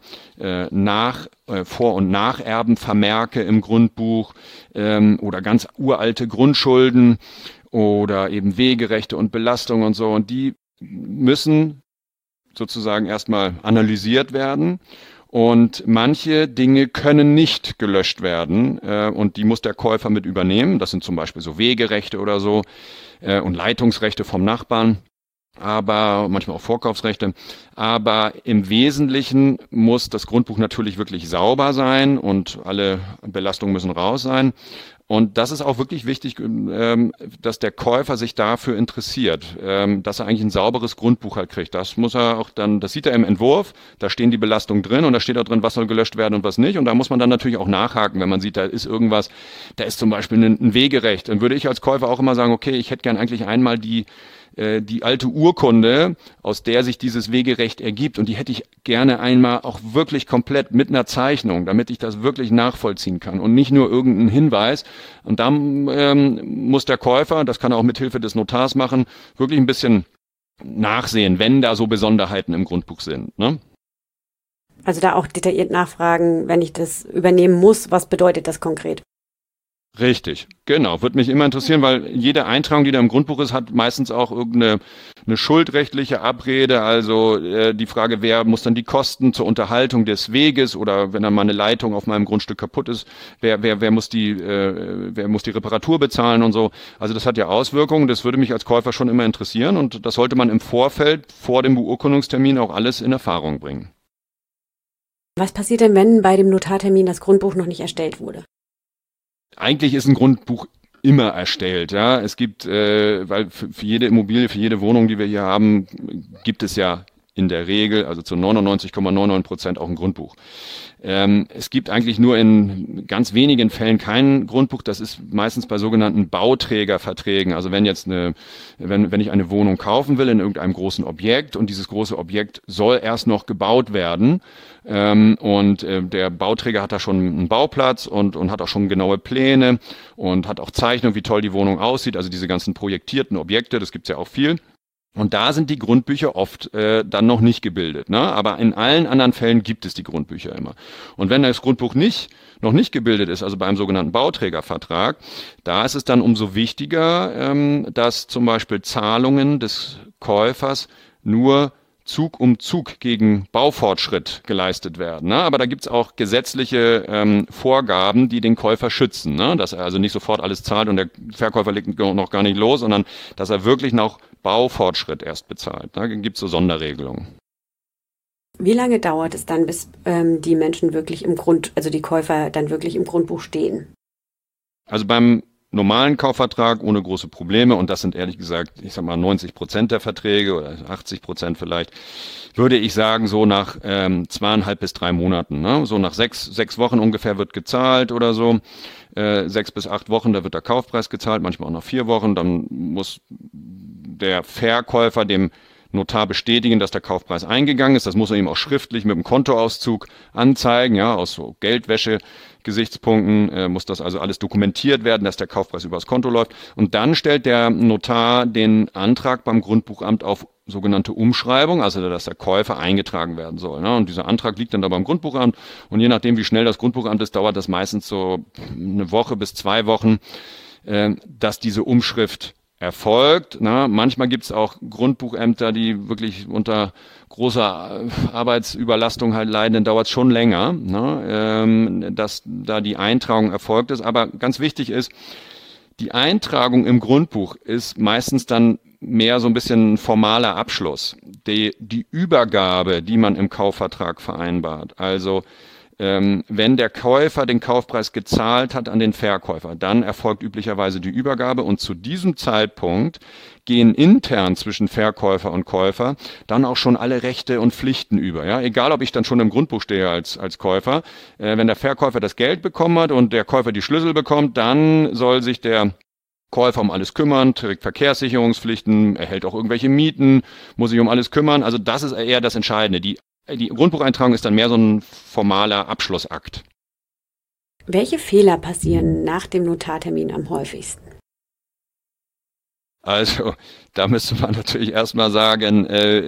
Vor- und Nacherbenvermerke im Grundbuch oder ganz uralte Grundschulden oder eben Wegerechte und Belastungen und so. Und die müssen sozusagen erstmal analysiert werden und manche Dinge können nicht gelöscht werden und die muss der Käufer mit übernehmen. Das sind zum Beispiel so Wegerechte oder so und Leitungsrechte vom Nachbarn, aber manchmal auch Vorkaufsrechte. Aber im Wesentlichen muss das Grundbuch natürlich wirklich sauber sein und alle Belastungen müssen raus sein. Und das ist auch wirklich wichtig, dass der Käufer sich dafür interessiert, dass er eigentlich ein sauberes Grundbuch halt kriegt. Das muss er auch dann, das sieht er im Entwurf, da stehen die Belastungen drin und da steht auch drin, was soll gelöscht werden und was nicht. Und da muss man dann natürlich auch nachhaken, wenn man sieht, da ist irgendwas, da ist zum Beispiel ein Wegerecht. Dann würde ich als Käufer auch immer sagen, okay, ich hätte gern eigentlich einmal die alte Urkunde, aus der sich dieses Wegerecht ergibt und die hätte ich gerne einmal auch wirklich komplett mit einer Zeichnung, damit ich das wirklich nachvollziehen kann und nicht nur irgendeinen Hinweis. Und dann muss der Käufer, das kann er auch mit Hilfe des Notars machen, wirklich ein bisschen nachsehen, wenn da so Besonderheiten im Grundbuch sind, ne? Also da auch detailliert nachfragen, wenn ich das übernehmen muss, was bedeutet das konkret? Richtig, genau. Würde mich immer interessieren, weil jede Eintragung, die da im Grundbuch ist, hat meistens auch irgendeine schuldrechtliche Abrede. Also die Frage, wer muss dann die Kosten zur Unterhaltung des Weges oder wenn dann mal eine Leitung auf meinem Grundstück kaputt ist, wer muss die Reparatur bezahlen und so. Also das hat ja Auswirkungen. Das würde mich als Käufer schon immer interessieren und das sollte man im Vorfeld vor dem Beurkundungstermin auch alles in Erfahrung bringen. Was passiert denn, wenn bei dem Notartermin das Grundbuch noch nicht erstellt wurde? Eigentlich ist ein Grundbuch immer erstellt, ja. Es gibt, weil für jede Immobilie, für jede Wohnung, die wir hier haben, gibt es ja in der Regel, also zu 99,99% auch ein Grundbuch. Es gibt eigentlich nur in ganz wenigen Fällen kein Grundbuch. Das ist meistens bei sogenannten Bauträgerverträgen. Also wenn jetzt wenn ich eine Wohnung kaufen will in irgendeinem großen Objekt und dieses große Objekt soll erst noch gebaut werden und der Bauträger hat da schon einen Bauplatz und hat auch schon genaue Pläne und hat auch Zeichnungen, wie toll die Wohnung aussieht. Also diese ganzen projektierten Objekte, das gibt's ja auch viel. Und da sind die Grundbücher oft dann noch nicht gebildet, ne? Aber in allen anderen Fällen gibt es die Grundbücher immer. Und wenn das Grundbuch noch nicht gebildet ist, also bei einem sogenannten Bauträgervertrag, da ist es dann umso wichtiger, dass zum Beispiel Zahlungen des Käufers nur Zug um Zug gegen Baufortschritt geleistet werden. Ne? Aber da gibt's auch gesetzliche Vorgaben, die den Käufer schützen, ne? Dass er also nicht sofort alles zahlt und der Verkäufer legt noch gar nicht los, sondern dass er wirklich noch Baufortschritt erst bezahlt. Da gibt's so Sonderregelungen. Wie lange dauert es dann, bis die Menschen wirklich die Käufer dann wirklich im Grundbuch stehen? Also beim normalen Kaufvertrag ohne große Probleme, und das sind ehrlich gesagt, ich sag mal 90% der Verträge oder 80% vielleicht, würde ich sagen, so nach 2,5 bis 3 Monaten. Ne? So nach sechs Wochen ungefähr wird gezahlt oder so. 6 bis 8 Wochen, da wird der Kaufpreis gezahlt, manchmal auch nach 4 Wochen. Dann muss der Verkäufer dem Notar bestätigen, dass der Kaufpreis eingegangen ist. Das muss er ihm auch schriftlich mit dem Kontoauszug anzeigen, ja, aus so Geldwäsche-Gesichtspunkten muss das also alles dokumentiert werden, dass der Kaufpreis übers Konto läuft. Und dann stellt der Notar den Antrag beim Grundbuchamt auf sogenannte Umschreibung, also dass der Käufer eingetragen werden soll. Ne? Und dieser Antrag liegt dann da beim Grundbuchamt, und je nachdem, wie schnell das Grundbuchamt ist, dauert das meistens so 1 Woche bis 2 Wochen, dass diese Umschrift erfolgt. Na, manchmal gibt es auch Grundbuchämter, die wirklich unter großer Arbeitsüberlastung halt leiden, dann dauert es schon länger, ne, dass da die Eintragung erfolgt ist. Aber ganz wichtig ist, die Eintragung im Grundbuch ist meistens dann mehr so ein bisschen ein formaler Abschluss. Die Übergabe, die man im Kaufvertrag vereinbart, also wenn der Käufer den Kaufpreis gezahlt hat an den Verkäufer, dann erfolgt üblicherweise die Übergabe, und zu diesem Zeitpunkt gehen intern zwischen Verkäufer und Käufer dann auch schon alle Rechte und Pflichten über. Ja? Egal, ob ich dann schon im Grundbuch stehe als Käufer. Wenn der Verkäufer das Geld bekommen hat und der Käufer die Schlüssel bekommt, dann soll sich der Käufer um alles kümmern, trägt Verkehrssicherungspflichten, erhält auch irgendwelche Mieten, muss sich um alles kümmern. Also das ist eher das Entscheidende. Die Grundbucheintragung ist dann mehr so ein formaler Abschlussakt. Welche Fehler passieren nach dem Notartermin am häufigsten? Also, da müsste man natürlich erstmal sagen,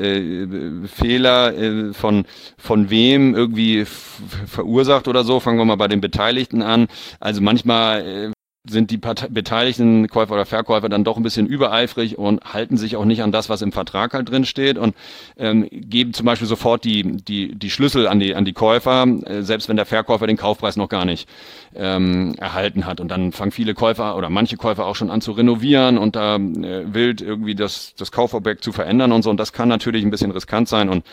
Fehler von wem irgendwie verursacht oder so. Fangen wir mal bei den Beteiligten an. Also manchmal sind die beteiligten Käufer oder Verkäufer dann doch ein bisschen übereifrig und halten sich auch nicht an das, was im Vertrag halt drin steht, und geben zum Beispiel sofort die Schlüssel an die Käufer, selbst wenn der Verkäufer den Kaufpreis noch gar nicht erhalten hat. Und dann fangen viele Käufer oder manche Käufer auch schon an zu renovieren und da wild irgendwie das Kaufobjekt zu verändern und so. Und das kann natürlich ein bisschen riskant sein und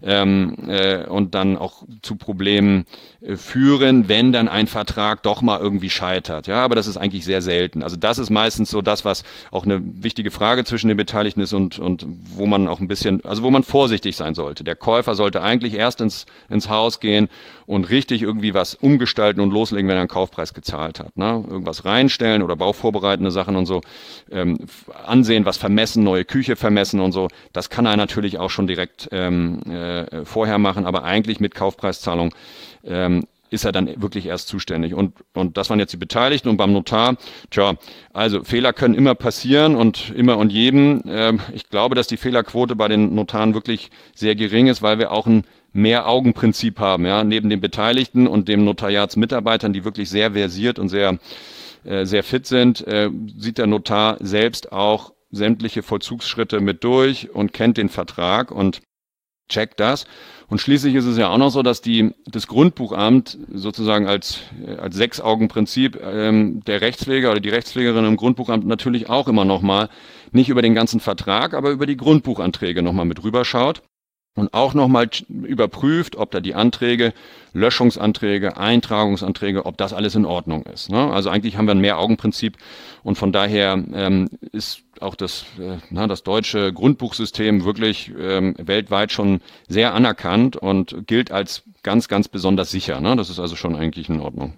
dann auch zu Problemen führen, wenn dann ein Vertrag doch mal irgendwie scheitert. Ja, aber das ist eigentlich sehr selten. Also das ist meistens so das, was auch eine wichtige Frage zwischen den Beteiligten ist und wo man auch ein bisschen, also wo man vorsichtig sein sollte. Der Käufer sollte eigentlich erst ins Haus gehen und richtig irgendwie was umgestalten und loslegen, wenn er einen Kaufpreis gezahlt hat. Ne? Irgendwas reinstellen oder bauvorbereitende Sachen und so, ansehen, was vermessen, neue Küche vermessen und so. Das kann er natürlich auch schon direkt vorher machen, aber eigentlich mit Kaufpreiszahlung ist er dann wirklich erst zuständig. Und das waren jetzt die Beteiligten, und beim Notar, also Fehler können immer passieren und immer und jedem. Ich glaube, dass die Fehlerquote bei den Notaren wirklich sehr gering ist, weil wir auch ein Mehr-Augen-Prinzip haben. Ja? Neben den Beteiligten und den Notariatsmitarbeitern, die wirklich sehr versiert und sehr fit sind, sieht der Notar selbst auch sämtliche Vollzugsschritte mit durch und kennt den Vertrag und checkt das. Und schließlich ist es ja auch noch so, dass das Grundbuchamt sozusagen als 6-Augen-Prinzip der Rechtspfleger oder die Rechtspflegerin im Grundbuchamt natürlich auch immer nochmal nicht über den ganzen Vertrag, aber über die Grundbuchanträge nochmal mit rüberschaut und auch nochmal überprüft, ob da die Anträge, Löschungsanträge, Eintragungsanträge, ob das alles in Ordnung ist. Ne? Also eigentlich haben wir ein Mehr-Augen-Prinzip, und von daher ist auch das deutsche Grundbuchsystem wirklich weltweit schon sehr anerkannt und gilt als ganz, ganz besonders sicher. Ne? Das ist also schon eigentlich in Ordnung.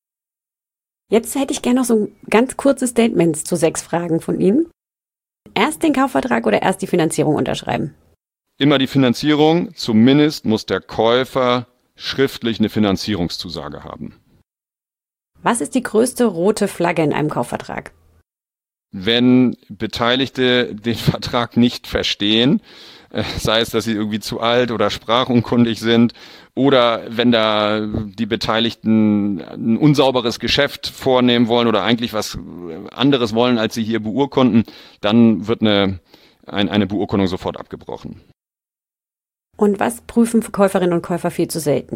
Jetzt hätte ich gerne noch so ganz kurze Statements zu 6 Fragen von Ihnen. Erst den Kaufvertrag oder erst die Finanzierung unterschreiben? Immer die Finanzierung, zumindest muss der Käufer schriftlich eine Finanzierungszusage haben. Was ist die größte rote Flagge in einem Kaufvertrag? Wenn Beteiligte den Vertrag nicht verstehen, sei es, dass sie irgendwie zu alt oder sprachunkundig sind, oder wenn da die Beteiligten ein unsauberes Geschäft vornehmen wollen oder eigentlich was anderes wollen, als sie hier beurkunden, dann wird eine Beurkundung sofort abgebrochen. Und was prüfen Käuferinnen und Käufer viel zu selten?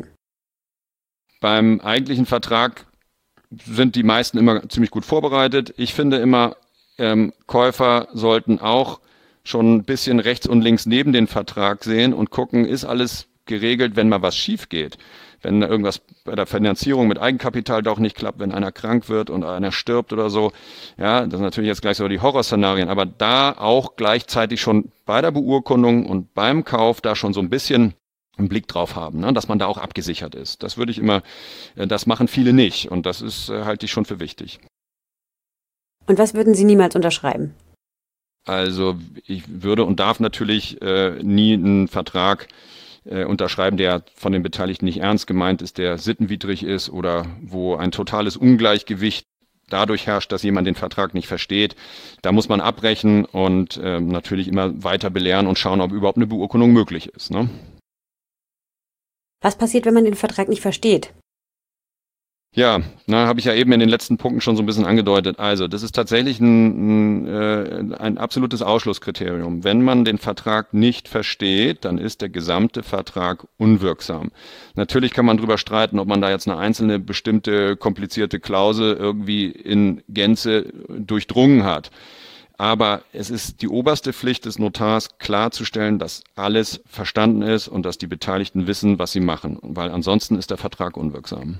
Beim eigentlichen Vertrag sind die meisten immer ziemlich gut vorbereitet. Ich finde immer, Käufer sollten auch schon ein bisschen rechts und links neben den Vertrag sehen und gucken, ist alles geregelt, wenn mal was schief geht. wenn da irgendwas bei der Finanzierung mit Eigenkapital doch nicht klappt, wenn einer krank wird und einer stirbt oder so. Ja, das sind natürlich jetzt gleich so die Horrorszenarien, aber da auch gleichzeitig schon bei der Beurkundung und beim Kauf da schon so ein bisschen einen Blick drauf haben, ne, dass man da auch abgesichert ist. Das würde ich immer, das machen viele nicht und das ist, halte ich schon für wichtig. Und was würden Sie niemals unterschreiben? Also ich würde und darf natürlich nie einen Vertrag unterschreiben, der von den Beteiligten nicht ernst gemeint ist, der sittenwidrig ist oder wo ein totales Ungleichgewicht dadurch herrscht, dass jemand den Vertrag nicht versteht. Da muss man abbrechen und natürlich immer weiter belehren und schauen, ob überhaupt eine Beurkundung möglich ist, ne? Was passiert, wenn man den Vertrag nicht versteht? Ja, habe ich ja eben in den letzten Punkten schon so ein bisschen angedeutet. Also, das ist tatsächlich ein absolutes Ausschlusskriterium. Wenn man den Vertrag nicht versteht, dann ist der gesamte Vertrag unwirksam. Natürlich kann man drüber streiten, ob man da jetzt eine einzelne bestimmte komplizierte Klausel irgendwie in Gänze durchdrungen hat. Aber es ist die oberste Pflicht des Notars, klarzustellen, dass alles verstanden ist und dass die Beteiligten wissen, was sie machen, weil ansonsten ist der Vertrag unwirksam.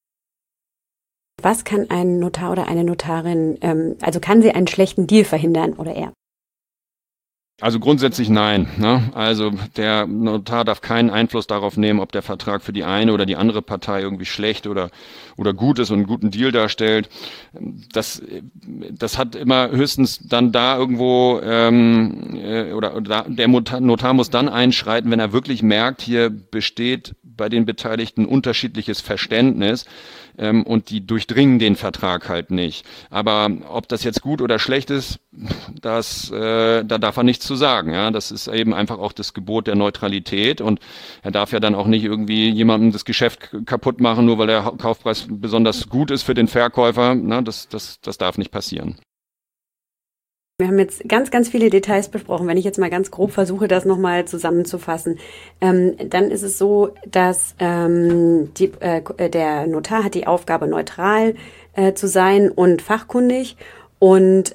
Was kann ein Notar oder eine Notarin, also kann sie einen schlechten Deal verhindern oder eher? Also grundsätzlich nein, ne? Also der Notar darf keinen Einfluss darauf nehmen, ob der Vertrag für die eine oder die andere Partei irgendwie schlecht oder gut ist und einen guten Deal darstellt. Das hat immer höchstens dann da irgendwo der Notar muss dann einschreiten, wenn er wirklich merkt, hier besteht bei den Beteiligten unterschiedliches Verständnis. Und die durchdringen den Vertrag halt nicht. Aber ob das jetzt gut oder schlecht ist, da darf er nichts zu sagen. Ja, das ist eben einfach auch das Gebot der Neutralität und er darf ja dann auch nicht irgendwie jemandem das Geschäft kaputt machen, nur weil der Kaufpreis besonders gut ist für den Verkäufer. Na, das darf nicht passieren. Wir haben jetzt ganz, ganz viele Details besprochen. Wenn ich jetzt mal ganz grob versuche, das nochmal zusammenzufassen, dann ist es so, dass der Notar hat die Aufgabe, neutral zu sein und fachkundig und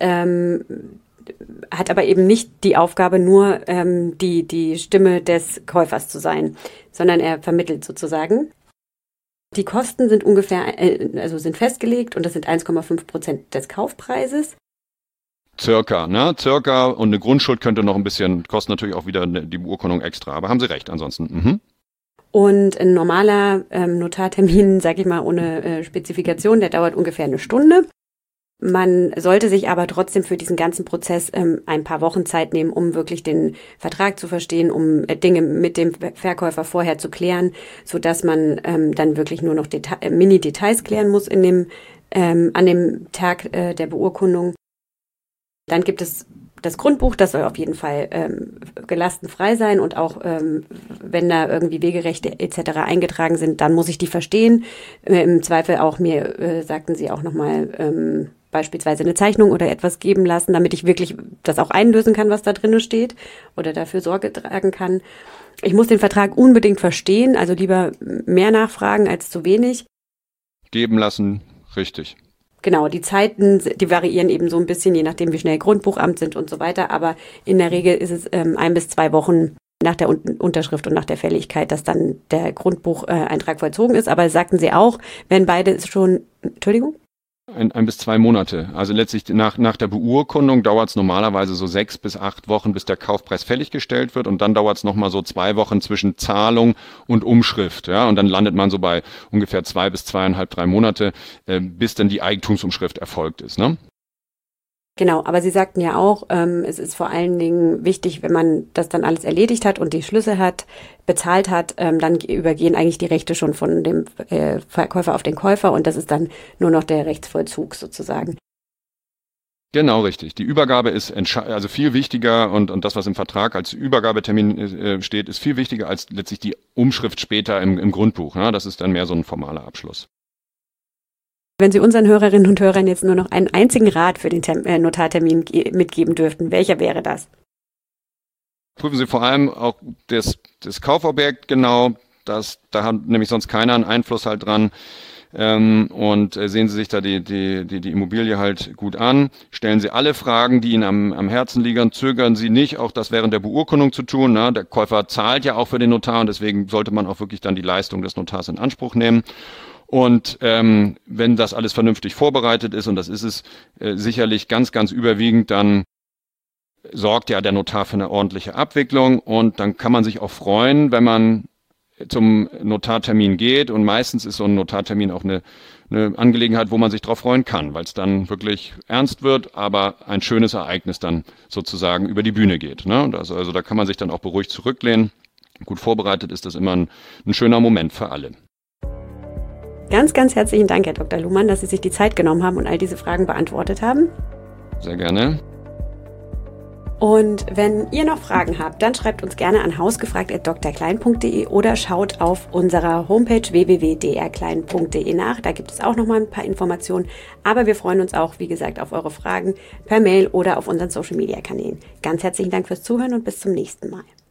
hat aber eben nicht die Aufgabe, nur die Stimme des Käufers zu sein, sondern er vermittelt sozusagen. Die Kosten sind sind festgelegt und das sind 1,5% des Kaufpreises. Circa, und eine Grundschuld könnte noch ein bisschen, kostet natürlich auch wieder die Beurkundung extra, aber haben Sie recht ansonsten. Mhm. Und ein normaler Notartermin, sag ich mal, ohne Spezifikation, der dauert ungefähr eine Stunde. Man sollte sich aber trotzdem für diesen ganzen Prozess ein paar Wochen Zeit nehmen, um wirklich den Vertrag zu verstehen, um Dinge mit dem Verkäufer vorher zu klären, sodass man dann wirklich nur noch Mini-Details klären muss an dem Tag der Beurkundung. Dann gibt es das Grundbuch, das soll auf jeden Fall gelastenfrei sein und auch wenn da irgendwie Wegerechte etc. eingetragen sind, dann muss ich die verstehen. Im Zweifel auch sagten sie auch nochmal beispielsweise eine Zeichnung oder etwas geben lassen, damit ich wirklich das auch einlösen kann, was da drin steht oder dafür Sorge tragen kann. Ich muss den Vertrag unbedingt verstehen, also lieber mehr nachfragen als zu wenig. Geben lassen, richtig. Genau, die Zeiten, die variieren eben so ein bisschen, je nachdem, wie schnell Grundbuchamt sind und so weiter. Aber in der Regel ist es 1 bis 2 Wochen nach der Unterschrift und nach der Fälligkeit, dass dann der Grundbucheintrag vollzogen ist. Aber sagten Sie auch, wenn beide schon, Entschuldigung? 1 bis 2 Monate. Also letztlich nach der Beurkundung dauert es normalerweise so 6 bis 8 Wochen, bis der Kaufpreis fälliggestellt wird und dann dauert es nochmal so 2 Wochen zwischen Zahlung und Umschrift. Ja, und dann landet man so bei ungefähr 2 bis 2,5, 3 Monate, bis dann die Eigentumsumschrift erfolgt ist, ne? Genau, aber Sie sagten ja auch, es ist vor allen Dingen wichtig, wenn man das dann alles erledigt hat und die Schlüsse bezahlt hat, dann übergehen eigentlich die Rechte schon von dem Verkäufer auf den Käufer und das ist dann nur noch der Rechtsvollzug sozusagen. Genau, richtig. Die Übergabe ist also viel wichtiger und das, was im Vertrag als Übergabetermin steht, ist viel wichtiger als letztlich die Umschrift später im Grundbuch. Ne? Das ist dann mehr so ein formaler Abschluss. Wenn Sie unseren Hörerinnen und Hörern jetzt nur noch einen einzigen Rat für den Notartermin mitgeben dürften, welcher wäre das? Prüfen Sie vor allem auch das Kaufobjekt genau, da hat nämlich sonst keiner einen Einfluss halt dran. und sehen Sie sich da die Immobilie halt gut an. Stellen Sie alle Fragen, die Ihnen am Herzen liegen. Zögern Sie nicht, auch das während der Beurkundung zu tun. Ne? Der Käufer zahlt ja auch für den Notar und deswegen sollte man auch wirklich dann die Leistung des Notars in Anspruch nehmen. Und wenn das alles vernünftig vorbereitet ist, und das ist es sicherlich ganz, ganz überwiegend, dann sorgt ja der Notar für eine ordentliche Abwicklung und dann kann man sich auch freuen, wenn man zum Notartermin geht, und meistens ist so ein Notartermin auch eine Angelegenheit, wo man sich drauf freuen kann, weil es dann wirklich ernst wird, aber ein schönes Ereignis dann sozusagen über die Bühne geht. Ne? Also da kann man sich dann auch beruhigt zurücklehnen. Gut vorbereitet ist das immer ein schöner Moment für alle. Ganz, ganz herzlichen Dank, Herr Dr. Luhmann, dass Sie sich die Zeit genommen haben und all diese Fragen beantwortet haben. Sehr gerne. Und wenn ihr noch Fragen habt, dann schreibt uns gerne an hausgefragt@drklein.de oder schaut auf unserer Homepage www.drklein.de nach. Da gibt es auch noch mal ein paar Informationen. Aber wir freuen uns auch, wie gesagt, auf eure Fragen per Mail oder auf unseren Social-Media-Kanälen. Ganz herzlichen Dank fürs Zuhören und bis zum nächsten Mal.